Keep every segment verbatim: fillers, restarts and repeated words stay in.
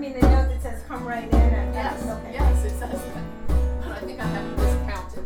mean, the note that says come right in. And Yes, okay. yes, it says that. But I think I have it discounted.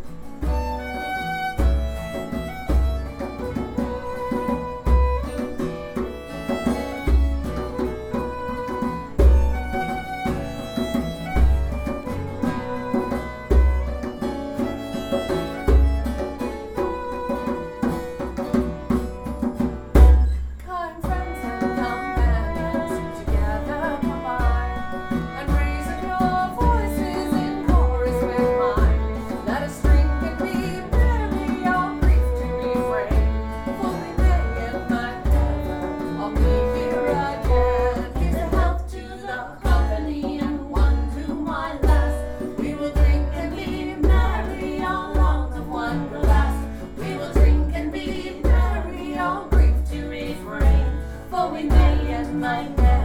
Kind friends and companions together combine, and raising your voices in chorus with mine. Let us drink and be merry, our grief to refrain. For we may in my heaven all be here again. Here's a health to the company and one to my lass. We will drink and be merry, all round of one glass. We will drink and be merry, all grief to refrain. For we may in my heaven